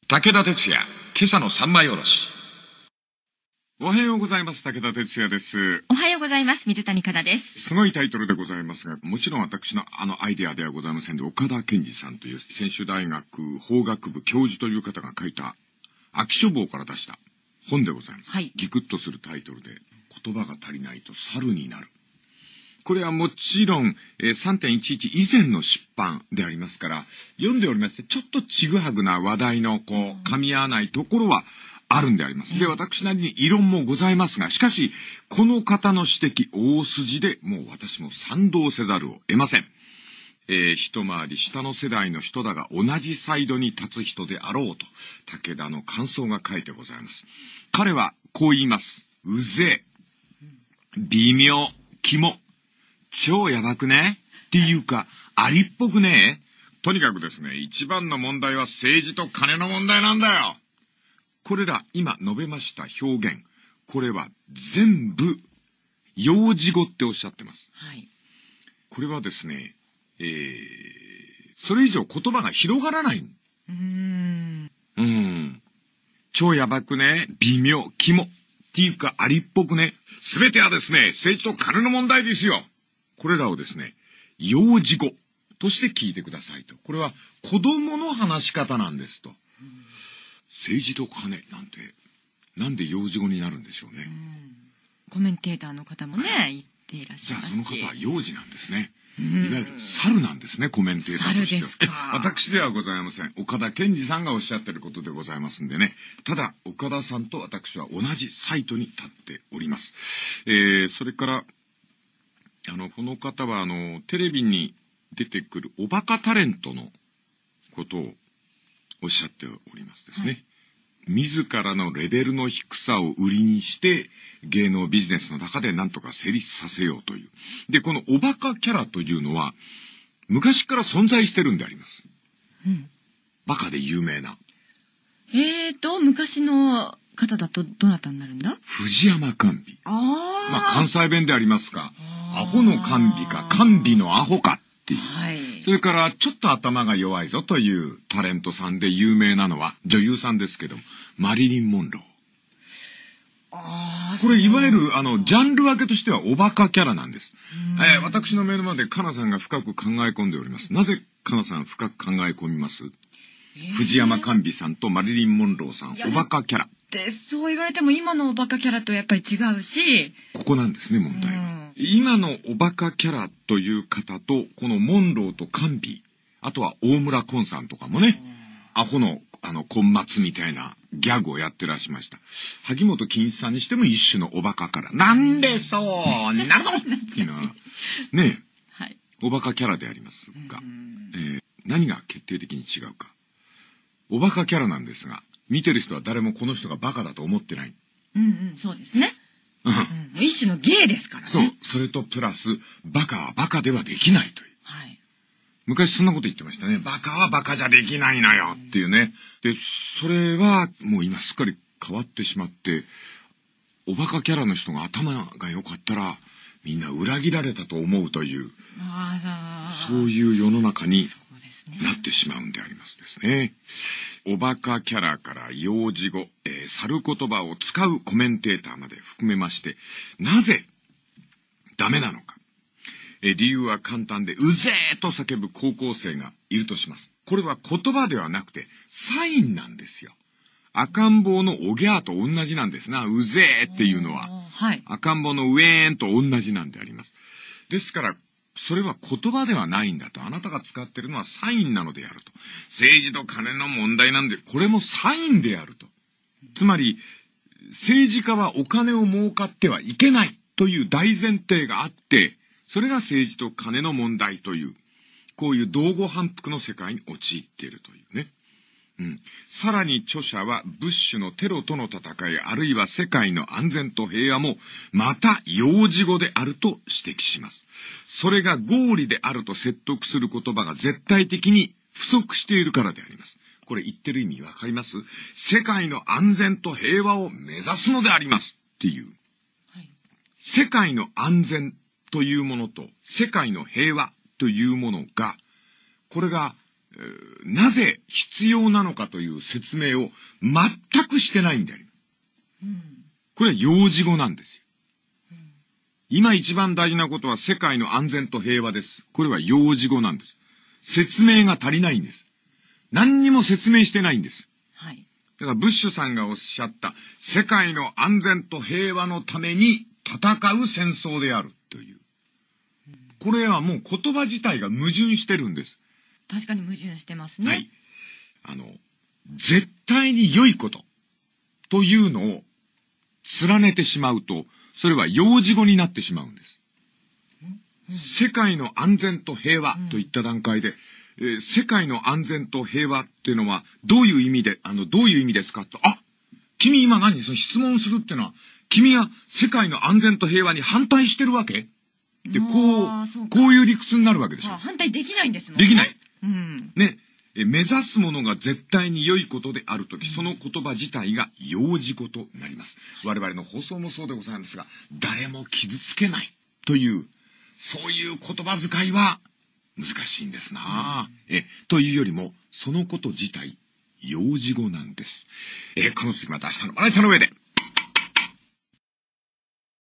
武田鉄矢、今朝の三枚おろし。おはようございます。武田鉄矢です。 おはようございます。水谷香奈です。 すごいタイトルでございますが、もちろん私のアイデアではございませんで、岡田健二さんという専修大学法学部教授という方が書いた秋書房から出した本でございます。 はい。 ギクッとするタイトルで、言葉が足りないと猿になる。これはもちろん、3.11 以前の出版でありますから、読んでおりまして、ちょっとちぐはぐな話題の噛み合わないところはあるんであります。で、私なりに異論もございますが、しかし、この方の指摘、大筋でもう私も賛同せざるを得ません。一回り下の世代の人だが同じサイドに立つ人であろうと、武田の感想が書いてございます。彼はこう言います。うぜえ、微妙、キモ、超やばくねっていうか、ありっぽくねとにかくですね、一番の問題は政治と金の問題なんだよ。これら今述べました表現、これは全部幼児語っておっしゃってます。 はい。 これはですね、それ以上言葉が広がらない。超やばくね、微妙、キモっていうか、ありっぽくね。すべてはですね、政治と金の問題ですよ。これらをですね、幼児語として聞いてくださいと。これは子供の話し方なんですと。政治と金なんて、なんで幼児語になるんでしょうね。 コメンテーターの方もね、言っていらっしゃいますし。 じゃあその方は幼児なんですね。いわゆる猿なんですね、コメンテーターとしては。 猿ですか。 私ではございません。岡田健二さんがおっしゃっていることでございますんでね。ただ、岡田さんと私は同じサイトに立っております。それから、この方はテレビに出てくるおバカタレントのことをおっしゃっておりますですね。はい、自らのレベルの低さを売りにして芸能ビジネスの中で何とか成立させようという。で、このおバカキャラというのは昔から存在してるんであります。バカで有名な。 昔の方だとどなたになるんだ？ 藤山甘美。関西弁でありますか。アホの甘美か、甘美のアホかっていう。はい、それから、ちょっと頭が弱いぞというタレントさんで有名なのは、女優さんですけども、マリリン・モンロー。これ、いわゆる、ジャンル分けとしてはおバカキャラなんです。私の目の前で、かなさんが深く考え込んでおります。なぜ、かなさん深く考え込みます？藤山甘美さんとマリリン・モンローさん、おバカキャラ。 で、そう言われても今のおバカキャラとやっぱり違うし。 ここなんですね、問題は。今のおバカキャラという方と、このモンローと甘美、あとは大村崑さんとかもね、アホの、根末みたいなギャグをやってらっしゃいました。萩本欽一さんにしても一種のおバカキャラ。なんでそうになるのっていうのは、ね、はい、おバカキャラでありますが、何が決定的に違うか。おバカキャラなんですが、見てる人は誰もこの人がバカだと思ってない。 そうですね。一種の芸ですからね。 そう。それとプラス、バカはバカではできないという。はい。昔そんなこと言ってましたね。バカはバカじゃできないのよっていうね。で、それはもう今すっかり変わってしまって、おバカキャラの人が頭が良かったら、みんな裏切られたと思うという、そういう世の中になってしまうんでありますですね。おバカキャラから幼児語、猿言葉を使うコメンテーターまで含めまして、なぜダメなのか。理由は簡単で、うぜーと叫ぶ高校生がいるとします。これは言葉ではなくて、サインなんですよ。赤ん坊のおぎゃーと同じなんですな。うぜーっていうのは。はい、赤ん坊のウェーンと同じなんであります。ですから、それは言葉ではないんだと。あなたが使っているのはサインなのであると。政治と金の問題なんで、これもサインであると。つまり、政治家はお金を儲かってはいけないという大前提があって、それが政治と金の問題という、こういう道後反復の世界に陥っているというね。さらに著者はブッシュのテロとの戦い、あるいは世界の安全と平和もまた幼児語であると指摘します。それが合理であると説得する言葉が絶対的に不足しているからであります。これ言ってる意味わかります？世界の安全と平和を目指すのでありますっていう。はい、世界の安全というものと世界の平和というものが、これがなぜ必要なのかという説明を全くしてないんであります。これは幼児語なんですよ。今一番大事なことは世界の安全と平和です。これは幼児語なんです。説明が足りないんです。何にも説明してないんです。 はい。 だからブッシュさんがおっしゃった世界の安全と平和のために戦う戦争であるという。これはもう言葉自体が矛盾してるんです。 確かに矛盾してますね。 はい。絶対に良いことというのを連ねてしまうと、それは幼児語になってしまうんです。世界の安全と平和といった段階で、世界の安全と平和っていうのはどういう意味で、どういう意味ですかと、君今何その質問するっていうのは、君は世界の安全と平和に反対してるわけで、こういう理屈になるわけでしょ。 反対できないんですもんね。 できない。 うん。 ね。目指すものが絶対に良いことであるとき、その言葉自体が幼児語となります。我々の放送もそうでございますが、誰も傷つけないという、そういう言葉遣いは難しいんですな。というよりも、そのこと自体、幼児語なんです。この次また明日のまな板の上で。